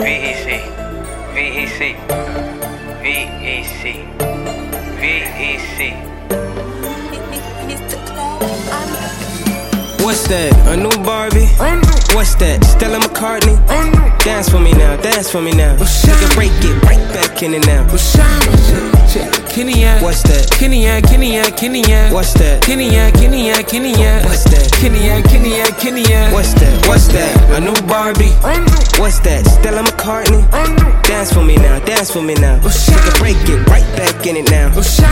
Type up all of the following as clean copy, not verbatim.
VEC, VEC, VEC, VEC. What's that? A new Barbie? What's that? Stella McCartney? Dance for me now, dance for me now. Take a break, get right back in it now. Kenny ya, What's that? Kenny ya, Kenny ya, Kenny ya. What's that? Kenny ya, Kenny ya, Kenny ya. What's that? Kenny ya, Kenny ya, Kenny ya. What's that? What's that? A new Barbie? What's that? Stella McCartney? Dance for me now, dance for me now. Take a break, get right back in it now.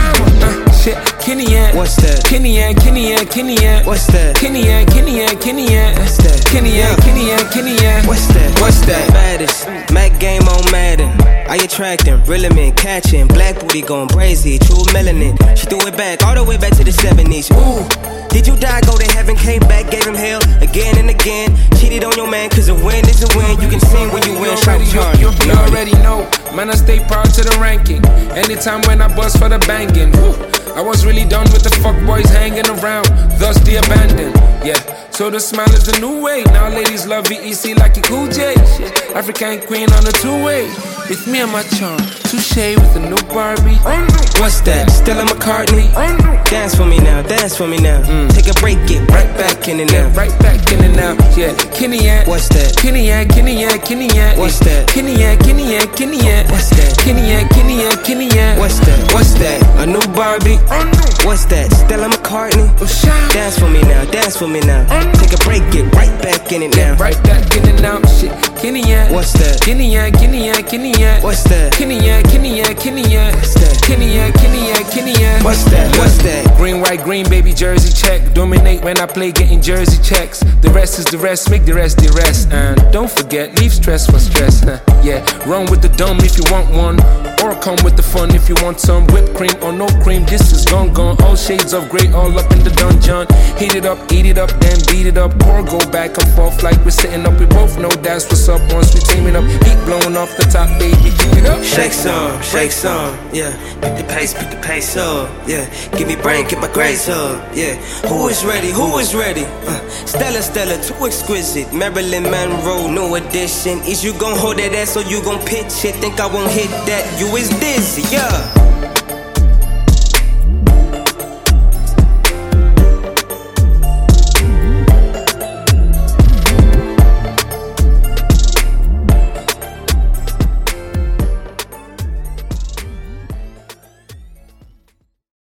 Shit, Kenny ya. What's that? Kenny ya, Kenny ya, Kenny ya. What's that? Kenny ya, Kenny ya, Kenny ya. What's that? Kenny ya, Kenny ya, Kenny ya. What's that? What's that? Baddest, Mac game on Madden. I attracting, reeling men catching. Black booty going crazy, true melanin. She threw it back, all the way back to the 70s. Ooh, did you die, go to heaven, came back, gave him hell again and again. Cheated on your man, cause a win is a win. You can sing when you win, shout Charlie. You already know, man, I stay proud to the ranking. Anytime when I bust for the banging, woo, I was really done with the fuck boys hanging around, thus the abandoned. Yeah, so the smile is the new way. Now ladies love VEC like a Cool J. Shit, African queen on a two-way. With me and my charm, touche with a new Barbie. What's that? Stella McCartney? Dance for me now, dance for me now. Take a break, get right back in it now. Right back in it now. Yeah, Kenny ya. What's that? Kenny ya, Kenny ya, Kenny ya. What's that? Kenny ya, Kenny ya, Kenny ya. What's that? Kenny ya, Kenny ya, Kenny ya. What's that? What's that? A new Barbie? What's that? Stella McCartney? Dance for me now, dance for me now. Take a break, get right back in it now. Right back in it now. Shit, Kenny ya. What's that? Kenny ya, Kenny ya, Kenny ya. What's that? Kenny ya, Kenny ya, Kenny ya. What's that? Kenny ya, Kenny ya, Kenny ya. What's that? What's that? Green, white, green, baby, jersey check. Dominate when I play, getting jersey checks. The rest is the rest, make the rest the rest. And don't forget, leave stress for stress. Yeah, run with the dumb if you want one. Or come with the fun if you want some. Whipped cream or no cream, this is gone. All shades of grey, all up in the dungeon. Heat it up, eat it up, then beat it up. Or go back and forth like we're sitting up. We both know that's what's up once we team it up. Heat blowing off the top, baby, keep it up. Shake some, yeah. Pick the pace up, yeah. Give me brain, get my grace up, yeah. Who is ready? Who is ready? Stella, too exquisite. Marilyn Monroe, new edition. Is you gon' hold that ass or you gon' pitch it? Think I won't hit that? You is dizzy, yeah.